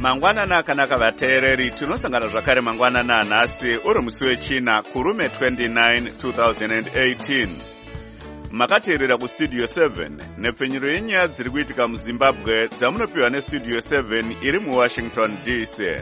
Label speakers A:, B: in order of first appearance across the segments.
A: Mangwanana kanaka vateereri, tinosangana zvakare mangwanana nhasi uri musi wechina kurume 29 2018. Makateerera kustudio 7 nepfenyuro yenyaya dziri kuitika muZimbabwe dzamunopiwa nestudio 7 iri muWashington DC.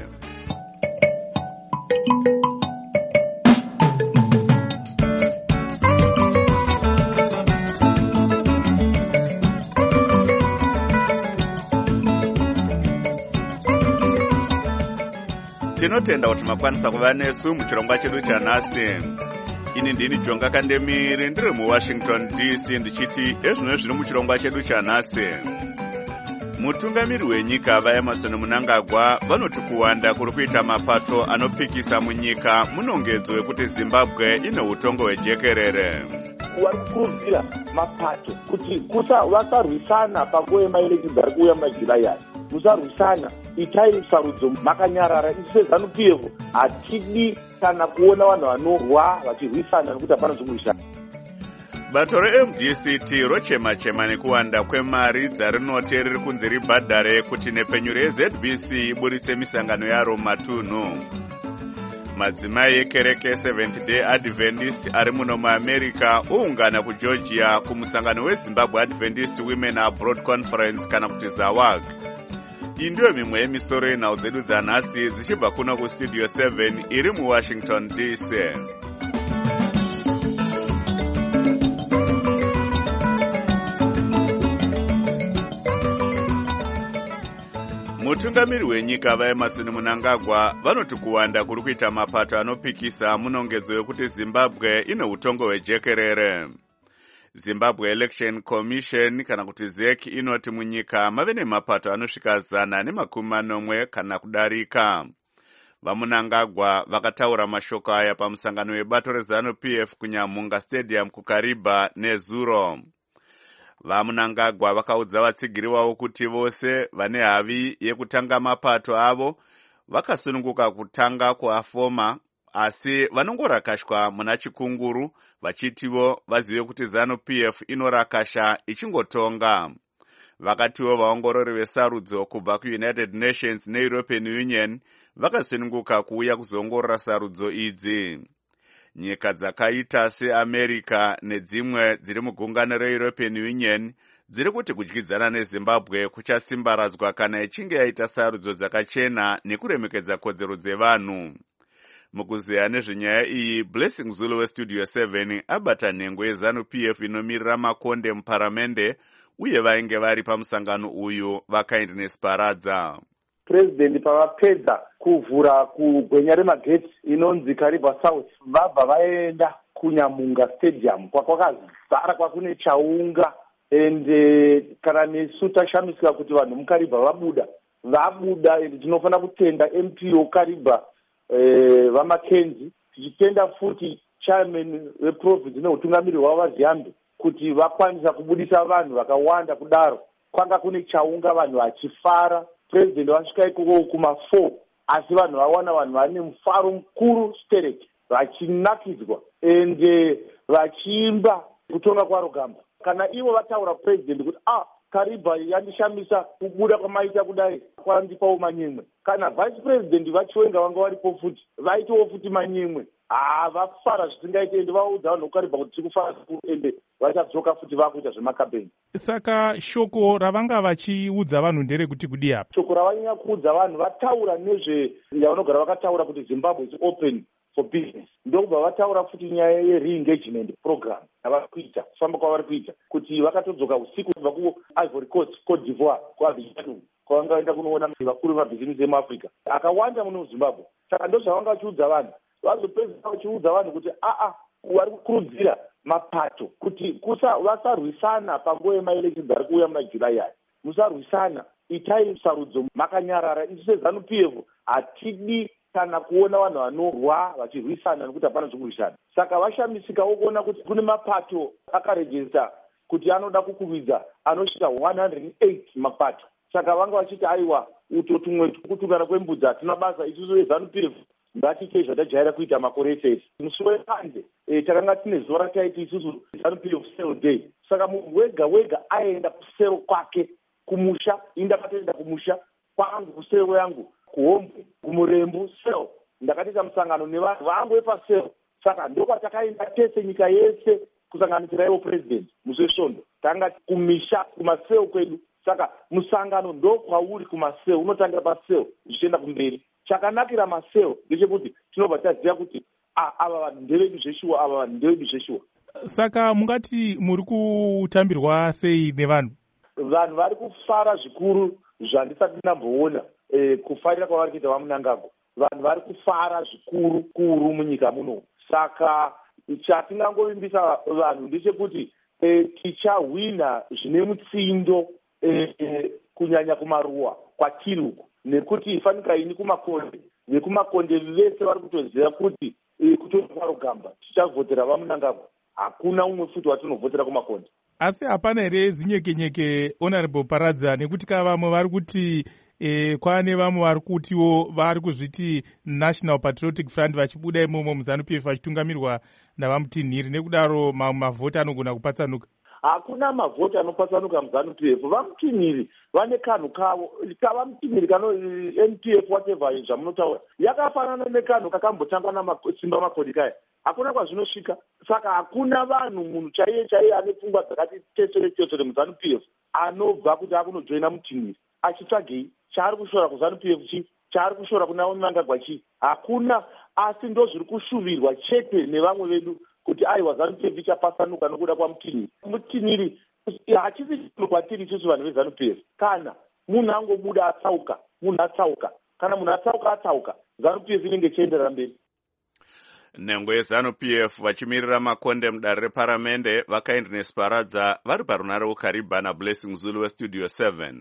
A: Tinotenda kuti makwanisa kuva nesu muchirongwa chedu chanhasi. Ini ndini Jonga Kandemiri ndiri muWashington DC ndichiti ezvino zviri muchirongwa chedu chanhasi. Mutungamiri wenyika vaEmerson Mnangagwa vanoti kuwanda kuri kuita mapato anopikisa munyika munongedzo wekuti Zimbabwe ine utongo hwejekerere.
B: Warikurudzira mapato kuti vasarwisana panguva yemaelekshoni ari kuuya mumajuly aya. Musarwisana, itai sarudzo makanyarara. Isu seZANU-PF hatidi kana kuona vanhu vanorwa vachirwisana nekuti hapana zvokurwisana.
A: Bato reMDCT rochema-chema nekuwanda kwemari dzarinoti riri kunzi ribhadhare kuti nepfenyuro yeZBC iburitse misangano yaro mumatunhu. Madzimai ekereke Seventh Day Adventist ari muno muAmerica oungana kuGeorgia kumusangano weZimbabwe Adventist Women Abroad Conference kana kuti ZAWAG. Iyi ndiyo mimwe yemisoro yenhau dzedu dzanhasi dzichibva kuno kustudio 7 iri muWashington DC. Mutungamiri wenyika vaEmerson Mnangagwa vanoti kuwanda kuri kuita mapato anopikisa munongedzo wekuti Zimbabwe ine utongo hwejekerere. Zimbabwe Election Commission kana kuti ZEC inoti munyika mave nemapato anosvika 140 kana kudarika. VaMnangagwa vakataura mashoko aya pamusangano webato reZANU-PF kuNyamunga Stadium kuKariba nezuro. VaMnangagwa vakaudza vatsigiri vavo kuti vose vane havi yekutanga mapato avo vakasununguka kutanga kuafoma, asi vanongorakashwa muna chikunguru vachitivo vazive kuti ZANU-PF inorakasha ichingotonga. Vakativo vaongorori vesarudzo kubva kuUnited Nations neEuropean Union vakasununguka kuuya kuzoongorora sarudzo idzi. Nyika dzakaita seAmerica nedzimwe dziri mugungano reEuropean Union dziri kuti kudyidzana neZimbabwe kuchasimbaradzwa kana ichinge yaita sarudzo dzakachena nekuremekedza kodzero dzevanhu. Mukuzeya nezvenyaya iyi, Blessing Zulu westudio 7 abata nhengo yeZANU-PF inomirira makonde muparamende uye vainge vari pamusangano uyu vakindness paradza.
B: President pavapedza kuvhura kugwenya remagetsi inonzi Kariba South, vabva vaenda kuNyamunga Stadium kwakwakazara kwakune chaunga. Ende kana nesu tashamisika kuti vanhu muKariba vabuda ende tinofanira kutenda MP weKariba vaMackenzie, tichitenda futi chairman weprovince neutungamiri hwavo vaZiambi kuti vakwanisa kubudisa vanhu vakawanda kudaro. Kwanga kune chaunga vanhu vachifara. President wasvika ikoko kuma4 asi vanhu vawana vanhu vane mufaro mukuru stereki vachinakidzwa ende vachiimba kutonga kwaro gamba. Kana ivo vataura president kuti Kariba yandishamisa kubuda kwamaita kudai kwandipawo manyemwe. Kana vice president vachiwenga vanga varipo futi vaitawo futi manyemwe. Vafara zvisingaite ende vaudza vanhu kuKariba kuti tikufara ende vachadzoka futi vakuita zvemakambeni.
C: Saka shoko ravanga vachiudza vanhu nderekuti kudi apa?
B: Shoko ravanyanya kuudza vanhu vataura yavanogara vakataura kuti Zimbabwe is open for business. Ndokubva vataura futi nyaya ye-re-engagement program yavari kuita, kufamba kwavari kuita, kuti vakatodzoka usiku kubva kuIvory Coast, Cote d'Ivoire, kuAbidjan kwavanga vaenda kunoona vakuru vemabhizinesi emuAfrica akawanda muno muZimbabwe. Saka ndozvavanga vachiudza vanhu. Vazopedzisa vachiudza vanhu kuti vari kukurudzira mapato kuti vasarwisana panguva yemaelekshoni ari kuuya mumajuly aya. Musarwisana, itai sarudzo makanyarara. Isu seZANU-PF hatidi kana kuona vanhu vanorwa vachirwisana nekuti hapana zvokurwisana. Saka vashamisikawo kuona kuti kune mapato akarejista kuti anoda kukuvidza anosvika 108 mapato. Saka vanga vachiti aiwa uto tumwe kutungana kwembudzi hatina basa. Isusu veZANU-PF ngatiite zvatajaira kuita makore ese. Musi wepanze takanga tine zuva rataiti isusu ZANU-PF Sale Day. Saka munhu wega wega aenda kusero kwake kumusha, indakatoenda kumusha kwangu kusero yangu kuhombwe, kumurembu sel. Ndakaita musangano nevanhu vangu vepasel. Saka ndokwatakaenda tese nyika yese kusanganisira ivo president muzvesvondo. Tanga kumisha kumasel kwedu. Saka musangano ndokwauri kumasel, unotangira pasel zvichienda kumberi. Chakanakira masel ndechekuti tinobva taziva kuti ava vanhu ndevedu zveshuwa, ava vanhu ndevedu zveshuwa.
C: Saka mungati muri kutambirwa sei nevanhu?
B: Vanhu vari kufara zvikuru zvandisati ndamboona kufarira kwavari kuita vaMunangagwa. Vanhu vari kufara zvikuru kuru munyika muno. Saka chatingangovimbisa vanhu ndechekuti tichahwina zvine mutsindo kunyanya kumaruwa kwatiri uku, nekuti fanika ini kumakonde vekumakonde vese vari kutoziva kuti kutoa rugamba tichavhotera vaMunangagwa. Hakuna umwe futi watinovhotera kumakonde.
C: Asi hapana here zinyekenyeke Honorable Paradza, nekuti vamwe vari kuti kwane vamwe vari kutiwo vari kuzviti National Patriotic Front vachibuda imomo muZANU-PF vachitungamirirwa navaMutinhiri, nekudaro mamwe mavhoti anogona kupatsanuka.
B: Hakuna mavhoti anopatsanuka muZANU-PF. VaMutinhiri vane kanhu kavo. KavaMutinhiri kano NPF whatever zvamunotaura yakafanana nekanhu kakambotangwa namasimba makodhi kaya. Hakuna kwazvinosvika. Saka hakuna vanhu munhu chaiye ane pfungwa dzakati tesere muZANU-PF anobva kuti akunojoina Mutinhiri achitsvagei chaari kushora kuZANU-PF chi, chaari kushora kuna Munangagwa chi. Hakuna, asi ndo zviri kushuvirwa chete nevamwe vedu kuti aiwa ZANU-PF ichapasanuka nokuda kwaMutinhiri. Mutinhiri hachisi chinhu kwatiri isusu vanhu veZANU-PF. Kana munhu angobuda atsauka, munhu atsauka. Kana munhu atsauka, ZANU-PF inenge ichienderera mberi.
A: Nhengo yeZANU-PF vachimirira makonde mudare reparamende vakaindinesi Paradza vari parunare ukariba naBlessing Zulu weStudio 7.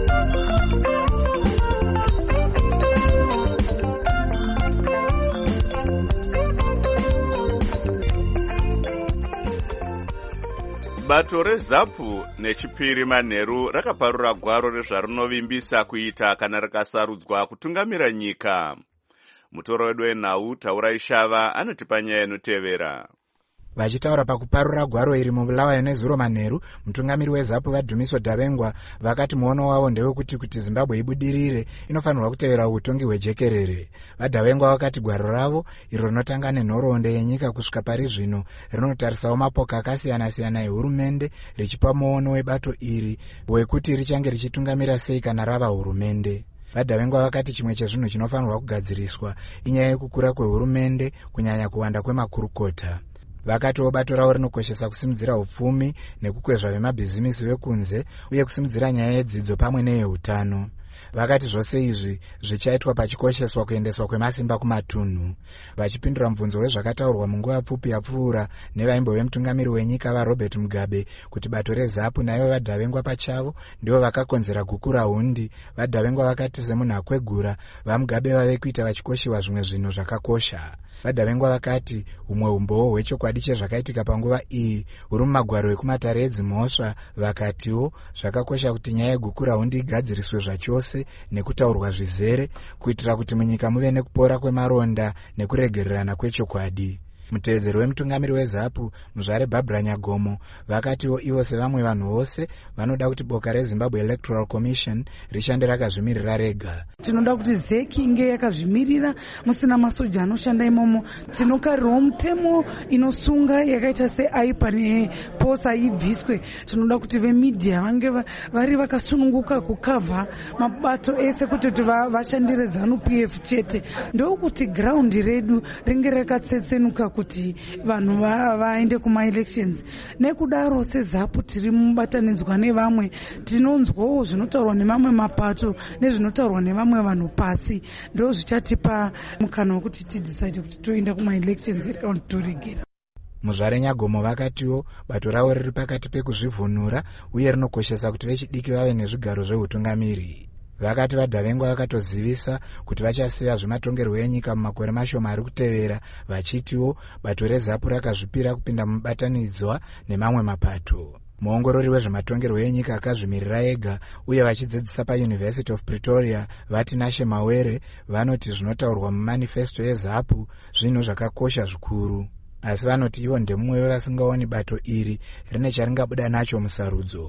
A: Bato reZAPU neChipiri Manheru rakaparura gwaro rezvarinovimbisa kuita kana rikasarudzwa kutungamira nyika. Mutoro wedu wenhau Taurai Shava anotipa nyaya inotevera.
D: Vachitaura pakuparura gwaro iri mubulawayo neZuro Manheru, mutungamiri weZAPU vaDhumiso Dhavengwa vakati muono wavo ndewekuti Zimbabwe ibudirire inofanirwa kutevera utongi hwejekerere. VaDhavengwa vakati gwaro ravo iro rinotanga nenhoroondo yenyika kusvika pari zvino rinotarisawo mapoka akasiyana-siyana ehurumende richipa muono webato iri wekuti richange richitungamira sei kana rava hurumende. VaDhavengwa vakati chimwe chezvinhu chinofanirwa kugadziriswa inyaya yekukura kwehurumende kunyanya kuwanda kwemakurukota. Vakatiwo bato ravo rinokoshesa kusimudzira upfumi nekukwezva vemabhizimisi vekunze uye kusimudzira nyaya yedzidzo pamwe neyeutano. Vakati zvose izvi zvichaitwa pachikosheswa kuendeswa kwemasimba kumatunhu. Vachipindura mubvunzo wezvakataurwa munguva pfupi yapfuura nevaimbove mutungamiri wenyika vaRobert Mugabe kuti bato reZAPU naivo vaDhavengwa pachavo ndivo vakakonzera gukura hundi, vaDhavengwa vakati semunhu akwegura vaMugabe vave kuita vachikoshiwa zvimwe zvinhu zvakakosha. VaDhavengwa vakati humwe umboo hwechokwadi chezvakaitika panguva iyi huri mumagwaro ekumatare edzimhosva. Vakatiwo zvakakosha kuti nyaya yegukura hundi igadziriswe zvachose nekutaurwa zvizere kuitira kuti munyika muve nekupora kwemaronda nekuregererana kwechokwadi. Mutevedzeri wemutungamiri weZAPU muzvare Barbara Nyagomo vakatiwo ivo sevamwe vanhu vose vanoda kuti boka reZimbabwe Electoral Commission rishande rakazvimirira rega.
E: Tinoda kuti ZEC inge yakazvimirira musina masoja anoshanda imomo. Tinokarirawo mutemo inosunga yakaita seAIPA nePOSA ibviswe. Tinoda kuti vemedia vange vari vakasununguka kukavha mabato ese kuti vashandire ZANU-PF chete. Ndokuti ground redu ringe rakatsetsenuka kuti vanhu vaende kuma-elections. Nekudaro seZAPU tiri mubatanidzwa nevamwe, tinonzwawo zvinotaurwa nemamwe mapato nezvinotaurwa nevamwe vanhu pasi. Ndo zvichatipa mukana wekuti tidecide kuti toenda kuma-elections kana kuti toregera.
D: Muzvare Nyagomo vakatiwo bato ravo riri pakati pekuzvivhunura uye rinokoshesa kuti vechidiki vave nezvigaro zveutungamiri. Vakati vaDhavengwa vakatozivisa kuti vachasiya zvematongerwo enyika mumakore mashoma ari kutevera, vachitiwo bato reZAPU rakazvipira kupinda mubatanidzwa nemamwe mapato. Muongorori wezvematongerwo enyika akazvimirira ega uye vachidzidzisa paUniversity of Pretoria vaTinashe Mawere vanoti zvinotaurwa mumanifesto yeZAPU zvinhu zvakakosha zvikuru. Asi vanoti ivo ndemumwe wevasingaoni bato iri rine charingabuda nacho musarudzo.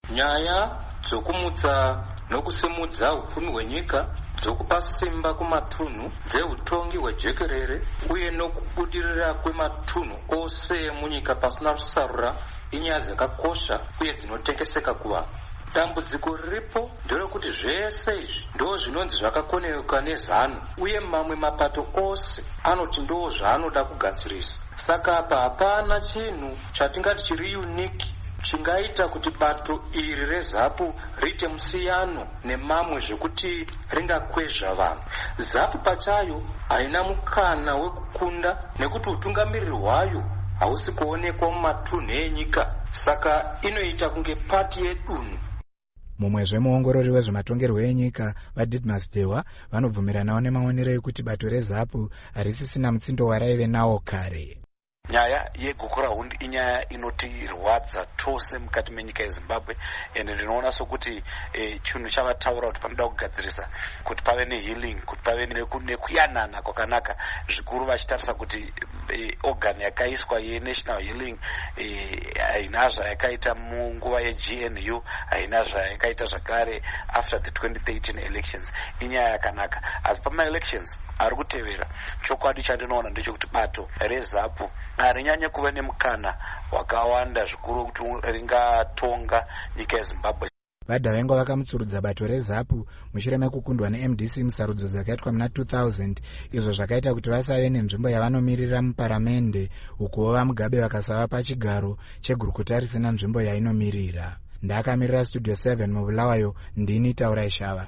F: nyaya dzokumudza nokusimudza upfumi hwenyika, dzokupa simba kumatunhu dzeutongi hwejekerere uye nokubudirira kwematunhu ose munyika pasina rusarura inyaya dzakakosha uye dzinotengeseka kuvanhu. Dambudziko riripo nderekuti zvese izvi ndo zvinonzi zvakakoneuka nezano uye mamwe mapato ose anoti ndo zvaanoda kugadzirisa. Saka apa hapana chinhu chatingati chiri uniki chingaita kuti bato iri reZAPU riite musiyano nemamwe zvekuti ringakwezva vanhu. ZAPU pachayo haina mukana wekukunda nekuti utungamiriri hwayo hausi kuonekwa mumatunhu enyika, saka inoita kunge pati yedunhu.
D: Mumwezve muongorori wezvematongerwo enyika vaDidmus Dewa vanobvumiranawo nemaonero ekuti bato reZAPU harisisina mutsindo waraive nawo kare.
G: Nyaya yeGukurahundi inyaya inotirwadza tose mukati menyika yeZimbabwe, ende ndinoona sokuti chinhu chavataura kuti panoda kugadzirisa kuti pave nehealing, kuti pave nekuyanana kwakanaka, zvikuru vachitarisa kuti organ yakaiswa yenational healing haina zvayakaita munguva yeGNU, haina zvayakaita zvakare after the 2013 elections. Inyaya yakanaka, asi pama-elections ari kutevera, chokwadi chandinoona ndechekuti bato reZAPU harinyanye kuva nemukana wakawanda zvikuru kuti ringatonga nyika yeZimbabwe.
D: VaDavengo vakamutsurudza bato reZAPU mushure mekukundwa neMDC musarudzo dzakaitwa muna 2000, izvo zvakaita kuti vasave nenzvimbo yavanomirira muparamende, ukuwo vaMugabe vakasava pachigaro chegurukuta risina nzvimbo yainomirira. Ndakamirira Studio 7 muBulawayo, ndini Taurai Shava.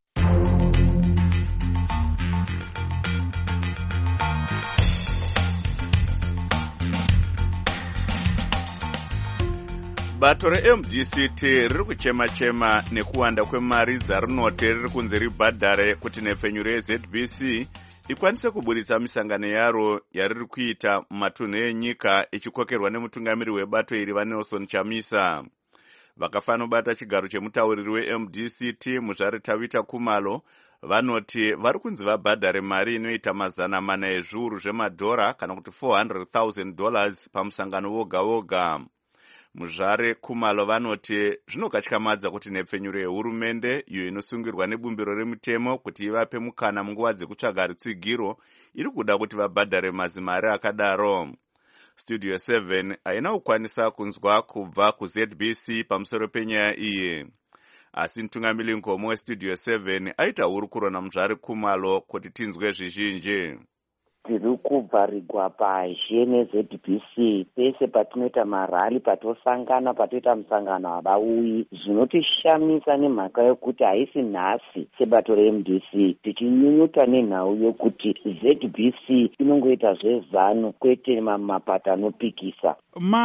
A: Bato reMDCT riri kuchema-chema nekuwanda kwemari dzarinoti riri kunzi ribhadhare kuti nhepfenyuro yeZBC ikwanise kuburitsa misangano yaro yariri kuita mumatunhu enyika ichikokerwa nemutungamiri webato iri vaNelson Chamisa. Vakafanobata chigaro chemutauriri weMDCT Muzvare Tavita Kumalo vanoti vari kunzi vabhadhare mari inoita $400 ezviuru zvemadhora kana kuti $400,000 pamusangano woga-woga. Muzvare Kumalo vanoti zvinokatyamadza kuti nhepfenyuro yehurumende iyo inosungirwa nebumbiro remutemo kuti ivape mukana munguva dzekutsvaga rutsigiro iri kuda kuti vabhadhare mazimari akadaro. Studio 7 haina kukwanisa kunzwa kubva kuZBC pamusoro penyaya iyi, asi mutungamiri nkomo weStudio 7 aita hurukuro naMuzvare Kumalo kuti tinzwe zvizhinji.
H: Tiri kubvarigwa pazhe neZBC pese patinoita marali, patosangana, patoita musangano havauyi. Zvinotishamisa nemhaka yokuti haisi nhasi sebato reMDC tichinyunyuta nenhau yokuti ZBC inongoita zvezano kwete mapato anopikisa.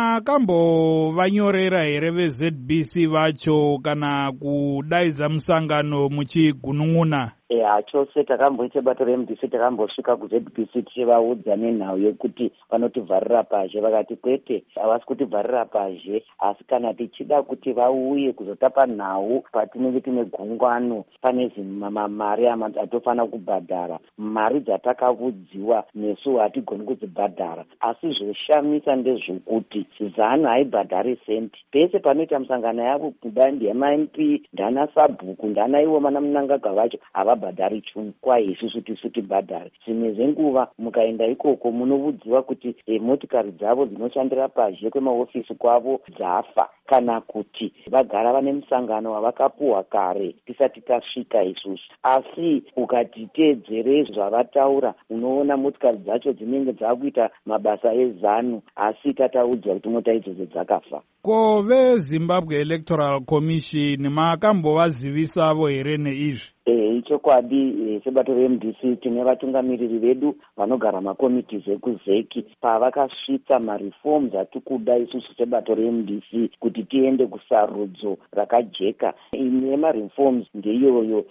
I: Makambovanyorera here veZBC vacho kana kudaidza musangano muchigunun'una?
H: Chose takamboita bato reMDC takambosvika kuZBC tichivaudza nenhau yokuti vanotivharira pazhe, vakati kwete havasi kutivharira pazhe, asi kana tichida kuti vauye kuzotapa nhau patinenge tine gungwano pane mari atofana kubhadhara, mari dzatakavudziwa nesu hatigoni kudzibhadhara. Asi zvoshamisa ndezvokuti ZANU haibhadhari senti. Pese panoita musangano yavo kuda ndiMP, ndana Sabhuku, ndana ivo mana Munangagwa vacho havabhadhari chungu, kwa isusu tisu tibhadhari. Zvimwe zenguva mukaenda ikoko munovudziwa kuti motikari dzavo dzinoshandira pazhe kwemaofisi kwavo dzafa, kana kuti vagara vane musangano wavakapuhwa kare tisati tasvika isusu. Asi ukatiteedzere zvavataura unoona motikari dzacho dzinenge dzakuita mabasa eZANU, asi tataudzwa kuti mota idzodzo dzakafa.
I: Ko veZimbabwe Electoral Commission makambovazivisavo here neizvi?
H: Ichokwadi sebato reMDC tine vatungamiriri vedu vanogara makomitiz ekuzeki. Pavakasvitsa mareforms atikuda isusu sebato reMDC kuti tiende kusarudzo rakajeka. Imwe yemareforms ndeiyoyo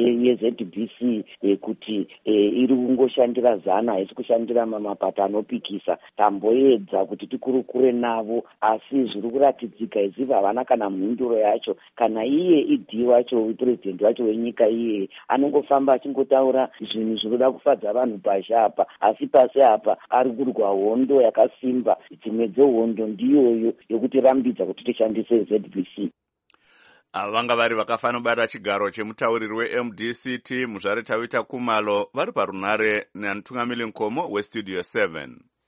H: yeZBC kuti iri kungoshandira ZANU, haisi kushandira mapato anopikisa. Tamboedza kuti tikurukure navo, asi zviri kuratidzika iziva havana kana mhinduro yacho. Kana iye idhi wacho president wacho wenyika iye anongofamba achingotaura zvinhu zvinoda kufadza vanhu pazhe apa, asi pasi apa ari kurwa hondo yakasimba. Dzimwe dzehondo ndiyoyo yokuti rambidza kuti tishandise ZBC.
A: Ava vanga vari vakafanobata chigaro chemutauriri weMDCT muzvare Tawita Kumalo vari parunhare namutungamiri Nkomo weStudio 7.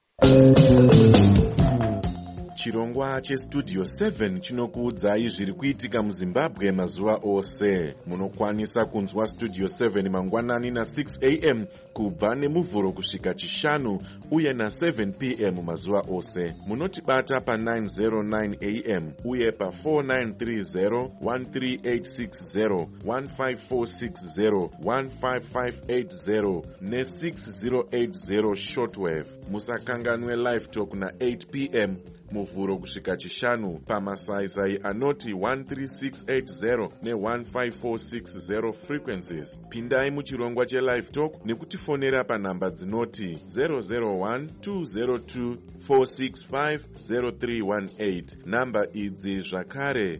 J: Chirongwa cheStudio 7 chinokuudzai zviri kuitika muZimbabwe mazuva ose. Munokwanisa kunzwa Studio 7 mangwanani na6 am kubva nemuvhuro kusvika chishanu uye na7 pm mazuva ose. Munotibata pa909 am uye pa4930, 13860, 15460, 15580 ne6080 shortwave. Musakanganwe live talk na8 pm muvhuro kusvika chishanu pamasaisai anoti 13680 ne15460 frequencies. Pindai muchirongwa chelive talk nekutifonera panhamba dzinoti 001-202-465-0318. Namba idzi zvakare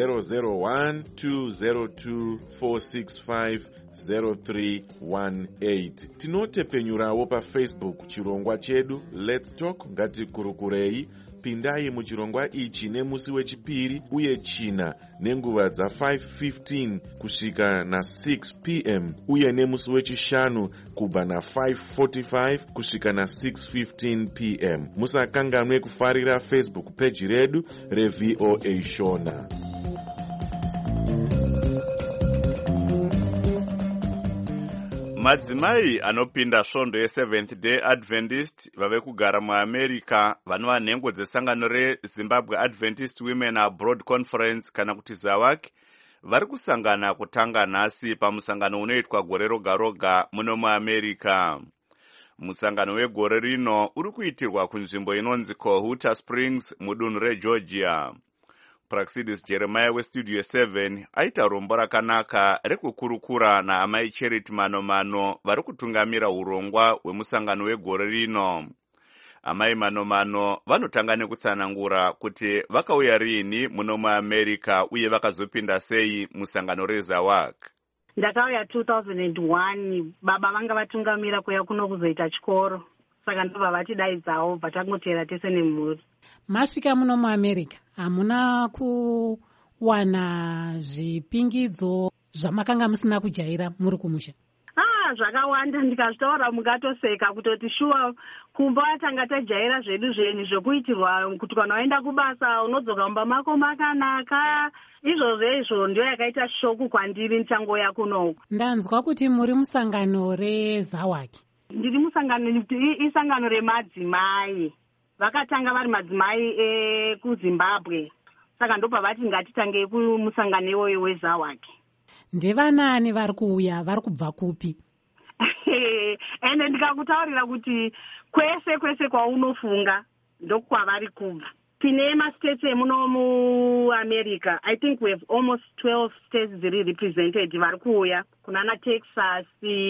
J: 001-202-465-0318. Tinotepenyurawo paFacebook chirongwa chedu Let's Talk Ngatikurukurei. Pindai muchirongwa ichi nemusi wechipiri uye china nenguva dza5:15 kusvika na6 pm uye nemusi wechishanu kubva na5:45 kusvika na6:15 pm. Musakanganwe kufarira Facebook page redu reVOA Shona.
A: Madzimai anopinda svondo yeSeventh Day Adventist vave kugara muAmerica vanova nhengo dzesangano reZimbabwe Adventist Women Abroad Conference kana kuti ZAWAC vari kusangana kutanga nhasi pamusangano unoitwa gore roga roga muno muAmerica. Musangano wegore rino uri kuitirwa kunzvimbo inonzi Cohutta Springs mudunhu reGeorgia. Praxidis Jeremiah weStudio 7 aita rombo rakanaka rekukurukura naamai Charity Manomano vari kutungamira urongwa hwemusangano wegore rino. Amai Manomano vanotanga nekutsanangura kuti vakauya rini muno muAmerica uye vakazopinda sei musangano reZAWAC.
K: Ndakauya 2001, baba vanga vatungamira kuya kuno kuzoita chikoro. Saka ndobva vatidaidzawo vatangotera tese nemhuri.
L: Masvika muno muAmerica hamuna kuwana zvipingidzo zvamakanga musina kujaira muri kumusha?
K: Zvakawanda, ndikazvitaura mukatoseka kutoti shuwa kumba tanga tajaira zvedu zvenyu zvokuitirwa kuti kana waenda kubasa unodzoka mumba mako makanaka. Izvo ndio yakaita shoku kwandiri nchangoya kunoku.
L: Ndanzwa kuti muri musangano reZAWAC.
K: Ndiri musangano, isangano remadzimai. Vakatanga vari madzimai ekuZimbabwe. Saka ndobva vati ngatitange kumusangano iwoyo weZAWAC.
L: Ndevanani vari kuuya, vari kubva kupi?
K: Ende ndikakutaurira kuti kwese kwaunofunga ndokwavari kubva. Tine mastates emuno muAmerica. I think we have almost 12 states dziri represented vari kuuya. Kunana Texas,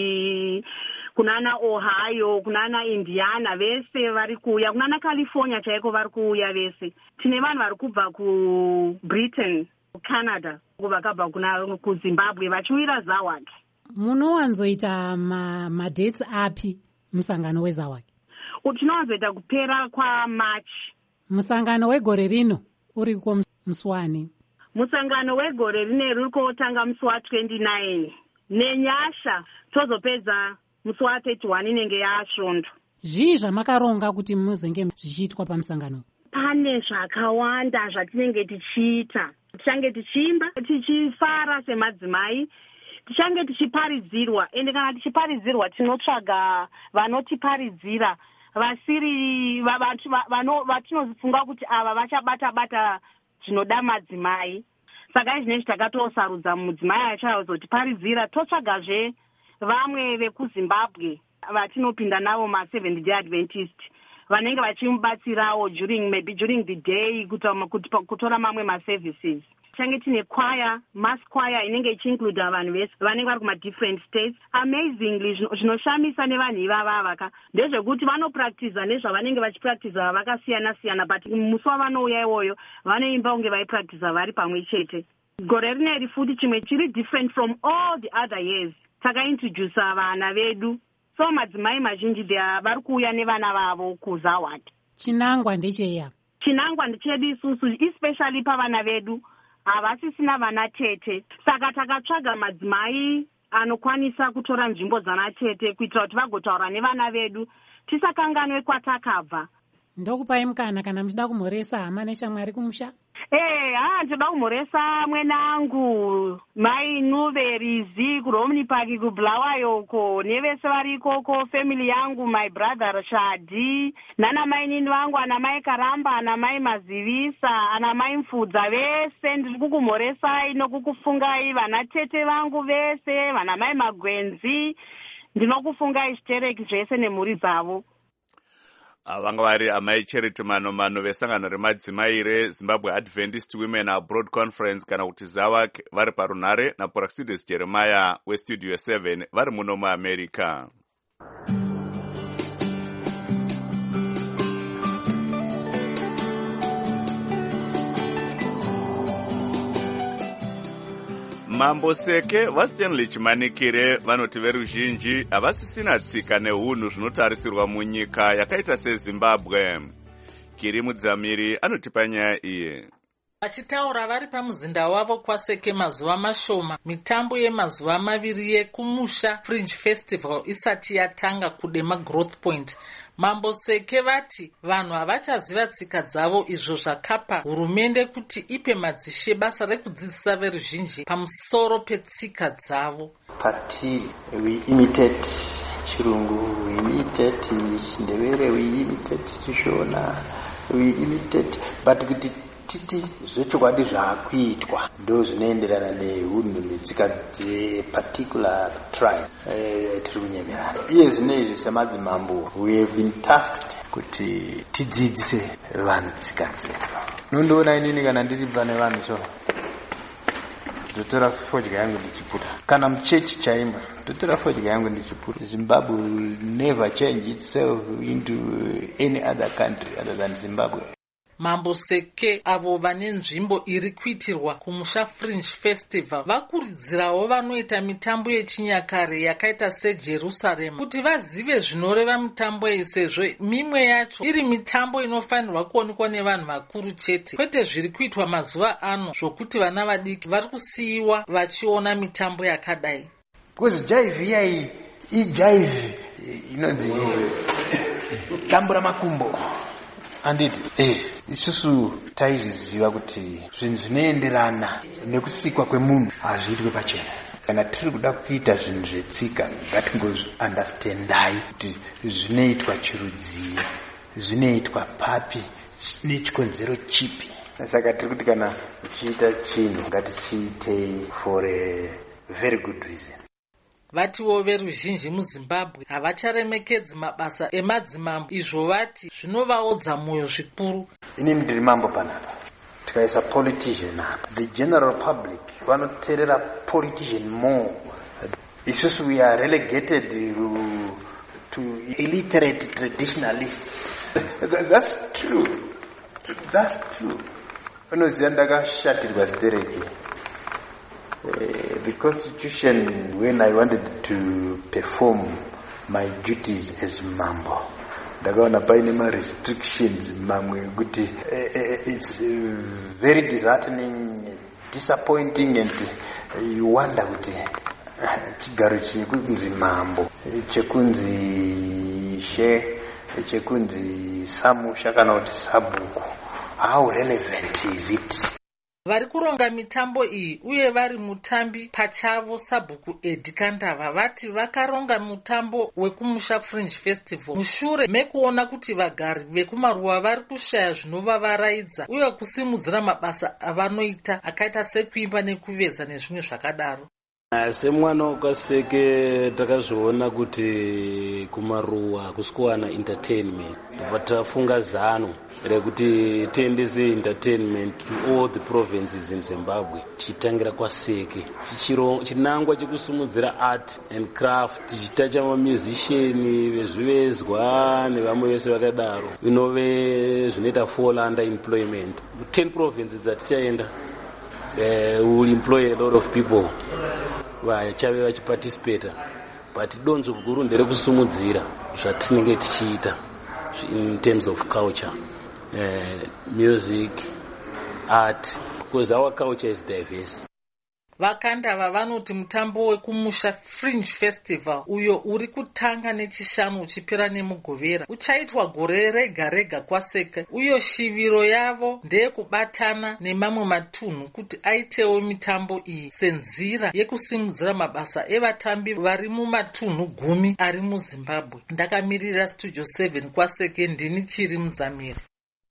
K: kunana Ohio, kunana Indiana, vese vari kuuya. Kunana California chaiko vari kuuya vese. Tine vanhu vari kubva kuBritain, Canada, vakabva kuZimbabwe vachiwira ZAWAC.
L: Munowanzoita madates api musangano weZAWAC?
K: Tinowanzoita kupera kwaMarch.
L: Musangano wegore rino uri ko muswani?
K: Musangano wegore rine ruri kotanga musi wa29 nenyasha tozopedza musi wa31 inenge yasvondo.
L: Zvii zvamakaronga kuti muzenge zvichiitwa pamusangano?
K: Pane zvakawanda zvatinenge tichiita. Tichange tichimba, tichifara semadzimai, tichange tichiparidzirwa. Ende kana tichiparidzirwa tinotsvaga vanotiparidzira vasiri vatinofunga kuti ava vachabata zvinoda madzimai. Saka izvinezvi takatosarudza mudzimai achazotiparidzira. Totsvagazve vamwe vekuZimbabwe vatinopinda navo ma7th Day Adventist vanenge vachimubatsirawo during the day kutora mamwe maservices. Change tine choir, mass choir inenge ichiincluda vanhu vese vanenge vari kuma-different states. Amazingly, zvinoshamisa nevanhu ivava ndezvekuti vanopractiza nezvavanenge vachipractiza vakasiyana-siyana, but musi wavanouya iwoyo vanoimba kunge vaipractiza vari pamwe chete. Gore rineri futi chimwe chiri different from all the other years. Takaintrodusa vana vedu. So madzimai mazhinji vari kuuya nevana vavo kuZAWAC.
L: Chinangwa ndecheya?
K: Chinangwa ndechedu isusu, especially pavana vedu havasisina vana tete. Saka takatsvaga madzimai anokwanisa kutora nzvimbo dzana tete kuitira kuti vagotaura nevana vedu tisakanganwe kwatakabva.
L: Ndokupai mukana kana muchida kumhoresa hama neshamwari kumusha?
K: Ndoda kumhoresa mwenangu mai Nuverizi kuRomney Park kuBulawayo nevese vari ikoko, family yangu, my brother Shadi, nana mai nini vangu, ana mai Karamba, ana mai Mazivisa, ana mai Mfudza, vese ndiri kukumhoresai nokukufungai, vana tete vangu vese, vana mai Magwenzi, ndinokufungai zvitereki zvese nemhuri dzavo.
A: Vanga vari amai Charity Manomano vesangano remadzimai reZimbabwe Adventist Women Abroad Conference kana kuti ZAWAC vari parunhare naPraxidis Jeremiah weStudio 7 vari muno muAmerica. Mambo Seke vaStanley Chimanikire vanoti veruzhinji havasisina tsika neunhu zvinotarisirwa munyika yakaita seZimbabwe. Kiri Mudzamiri anotipa nyaya iyi.
M: Vachitaura vari pamuzinda wavo kwaSeke mazuva mashoma, mitambo yemazuva maviri yekumusha Fringe Festival isati yatanga kudema Growth Point. Mambo Seke vati vanhu havachaziva tsika dzavo, izvo zvakapa hurumende kuti ipe madzishe basa rekudzidzisa veruzhinji pamusoro petsika dzavo.
N: Patiri we imitate Chirungu, we imitate Chindevere, we imitate Chishona, we imitate, but kuti titi zvechokwadi zvaakuitwa ndo zvinoenderana neunhu netsika dzeparticular tribe tiri kunyemerana. Iye zvinezvi semadzimambo we have been tasked kuti tidzidzise vanhu tsika dzedu. Nondoona inini kana ndiri pane vanhu cho ndotora fodya yangu ndichiputa, kana muchechi chaimo ndotora fodya yangu ndichiputa. Zimbabwe will never change itself into any other country other than Zimbabwe.
M: Mambo Seke avo vane nzvimbo iri kuitirwa kumusha Fringe Festival vakuridzirawo vanoita mitambo yechinyakare yakaita seJerusarema kuti vazive zvinoreva mitambo iyi, sezvo mimwe yacho iri mitambo inofanirwa kuonekwa nevanhu vakuru chete, kwete zviri kuitwa mazuva ano zvokuti vana vadiki vari kusiyiwa vachiona mitambo yakadai.
N: Because jive iyai ijive inonzi tambo ramakumbo anditi isusu taizviziva kuti zvinhu zvinoenderana nekusikwa kwemunhu hazviitwe pachena. Kana tiri kuda kuita zvinhu zvetsika ngatingounderstandai kuti zvinoitwa chirudzi, zvinoitwa papi, nechikonzero chipi. Saka tiri kuti kana uchiita chinhu ngatichiite for a very good reason.
M: Vatiwo veruzhinji muZimbabwe havacharemekedzi mabasa emadzimambo, izvo vati zvinovaodza mwoyo zvikuru.
N: Inini ndiri mambo panapa, tikaisa politician apa, the general public vanoteerera politician more. Isusu we are relegated to illiterate traditionalists. That's true. That's true. Unoziva ndakashatirwa stereki. The constitution, when I wanted to perform my duties as mambo, ndakaona paine ma restrictions mamwe kuti it's very disheartening, disappointing, and you wonder kuti chigaro chekunzi mambo, chekunzi she, chekunzi samusha kana kuti sabhuku, how relevant is it?
M: Vari kuronga mitambo iyi uye vari mutambi pachavo Sabhuku Edhi Kandava vati vakaronga mutambo wekumusha Fringe Festival mushure mekuona kuti vagari vekumaruwa vari kushaya zvinovavaraidza uye kusimudzira mabasa avanoita akaita sekuimba nekuveza nezvimwe zvakadaro.
O: Semwana wakaSeke takazviona kuti kumaruwa kusikuwana entertainment, tafunga zano rekuti tiendese entertainment to all the provinces in Zimbabwe, tichitangira kwaSeke chinangwa chekusimudzira art and craft, tichitacha mamusician vezvivezwa nevamwe vese vakadaro, inove zvinoita fall under employment. 10 provinces dzatichaenda will employ a lot of people vachave vachiparticipata, but donzo guru nderekusumudzira zvatinenge tichiita in terms of culture, music, art, because our culture is diverse.
M: vakandava vanoti mutambo wekumusha Fringe Festival uyo uri kutanga nechishanu uchipera nemugovera uchaitwa gore rega rega kwaseke. Uyo shiviro yavo ndeyekubatana nemamwe matunhu kuti aitewo mitambo iyi senzira yekusimudzira mabasa evatambi vari mumatunhu 10 ari muZimbabwe. Ndakamirira Studio 7 kwaseke, ndini Chiri Mudzamiri.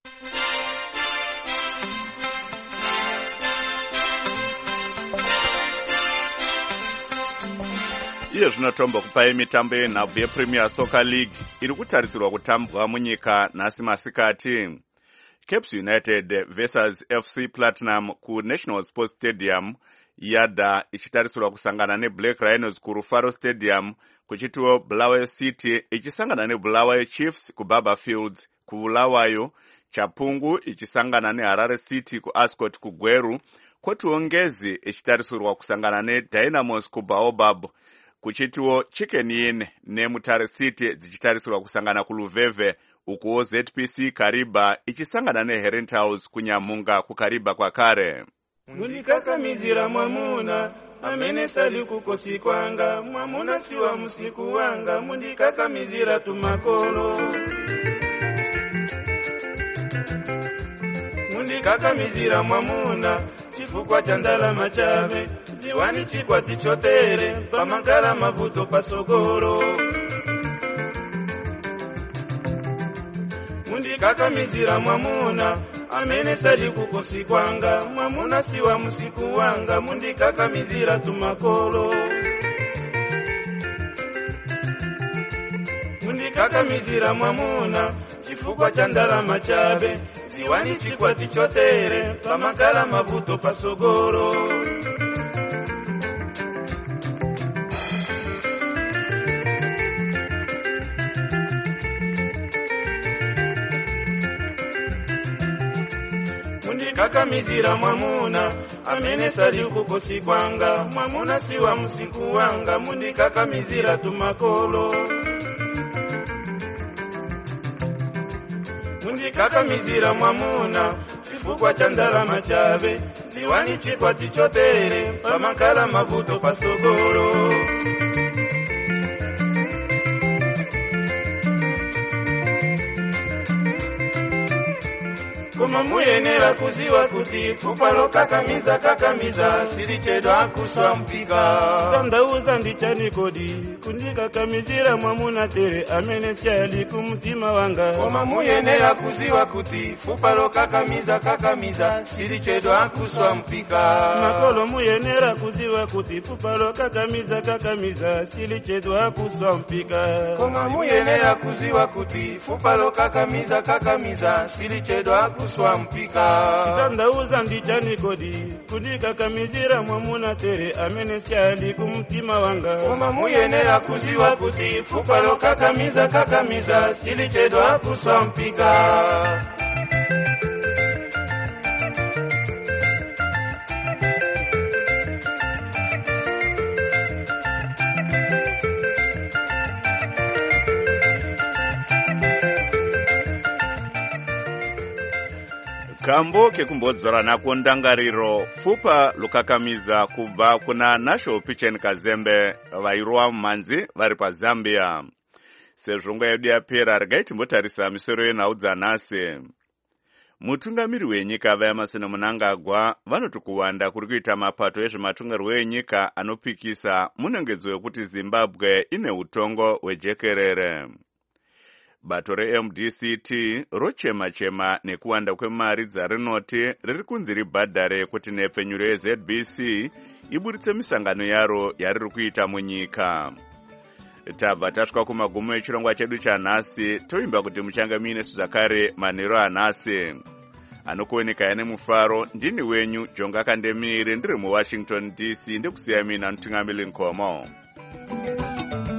A: iye zvinotombo kupai mitambo yenhabvu yePremier Soccer League iri kutarisirwa kutambwa munyika nhasi masikati. Caps United versus FC Platinum kuNational Sports Stadium, Yada ichitarisirwa kusangana neBlack Rhinos kuRufaro Stadium, kuchitiwo Bulawayo City ichisangana neBulawayo Chiefs kuBaba Fields. kuBulawayo Chapungu ichisangana neHarare City kuAscot kuGweru, kotiwo Ngezi ichitarisirwa kusangana neDynamos kuBaobab, kuchitiwo Chicken Inn neMutare City dzichitarisirwa kusangana kuLuveve, ukuwo ZPC Kariba ichisangana neHerent House kuNyamunga kuKariba kwakare.
P: Mundikakamizira mwamuna amene sali kukosi kwanga, mwamuna siwa musiku wanga, mundikakamizira tumakolo. Mundikakamizira mwamuna chifukwa cha ndalama chabe, ziwani chikwati chotere pamakala mavuto pasogoro. Mundikakamizira mwamuna amene sali kukosi kwanga, mwamuna siwa musiku wanga, mundikakamizira tumakolo. Mundikakamizira mwamuna chifukwa cha ndalama chabe, ziwani chikwati chotere pamakala mavuto pasogoro. Mundikakamizira mwamuna amene sali kukosi kwanga, mwamuna siwa musiku wanga, mundikakamizira tumakolo. Mundikakamizira mwamuna chifukwa cha ndalama chabe, ziwani chikwati chotere pamakala mavuto pasogoro. Koma muyenera kuziwa kuti fupa lokakamiza kakamiza silichedwa kuswa mpika. Tandauza ndichani kodi kundikakamizira mwamuna tere amene syali kumutima wanga. Koma muyenera kuziwa kuti fupa lokakamiza kakamiza silichedwa kuswa mpika. Makolo muyenera kuziwa kuti fupa lokakamiza kakamiza silichedwa kuswa mpika. Koma muyenera kuziwa kuti fupa lokakamiza kakamiza silichedwa kuswa mpika. Tandauza ndichani kodi kundikakamizira mwamuna tere amene syali kumutima wanga. Koma muyenera kuziwa kuti fupa lokakamiza kakamiza silichedwa kuswa mpika.
A: Kambo kekumbodzora nako ndangariro fupa lukakamiza kubva kuna National Pichen Kazembe vairwa mmanzi vari paZambia. Sezvo nguva yedu yapera regai timbotarisa misoro yenhau dzanhasi. Mutungamiri wenyika vaEmmerson Mnangagwa vanoti kuwanda kuri kuita mapato ezvematongerwo enyika anopikisa munongedzo wekuti Zimbabwe ine utongo hwejekerere. Bato reMDCT rochema-chema nekuwanda kwemari dzarinoti riri kunzi ribhadhare kuti nhepfenyuro yeZBC iburitse misangano yaro yariri kuita munyika. Tabva tasvika kumagumo echirongwa chedu chanhasi, toimba kuti muchange muinesu zvakare manheru anhasi. Anokuonekaya nemufaro, ndini wenyu Jonga Kandemire, ndiri muWashington DC, ndikusiya mina Mutungamiri Nkomo.